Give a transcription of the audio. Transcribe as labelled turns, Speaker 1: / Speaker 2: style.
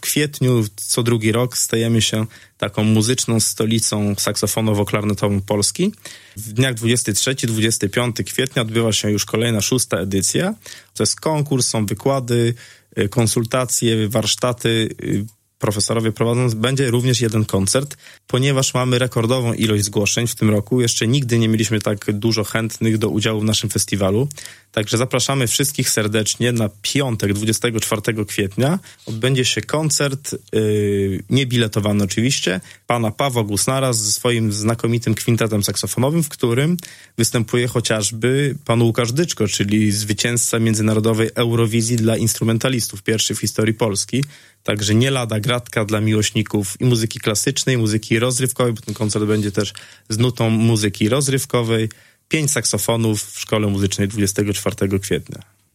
Speaker 1: kwietniu co drugi rok stajemy się taką muzyczną stolicą saksofonowo-klarnetową Polski. W dniach 23-25 kwietnia odbywa się już kolejna 6. edycja. To jest konkurs, są wykłady, konsultacje, warsztaty, profesorowie prowadzą, będzie również jeden koncert, ponieważ mamy rekordową ilość zgłoszeń w tym roku. Jeszcze nigdy nie mieliśmy tak dużo chętnych do udziału w naszym festiwalu. Także zapraszamy wszystkich serdecznie na piątek, 24 kwietnia. Odbędzie się koncert, niebiletowany oczywiście, pana Pawła Gusnara ze swoim znakomitym kwintetem saksofonowym, w którym występuje chociażby pan Łukasz Dyczko, czyli zwycięzca międzynarodowej Eurowizji dla instrumentalistów, pierwszy w historii Polski. Także nie lada gratka dla miłośników i muzyki klasycznej, muzyki rozrywkowej, bo ten koncert będzie też z nutą muzyki rozrywkowej. 5 saksofonów w Szkole Muzycznej 24 kwietnia.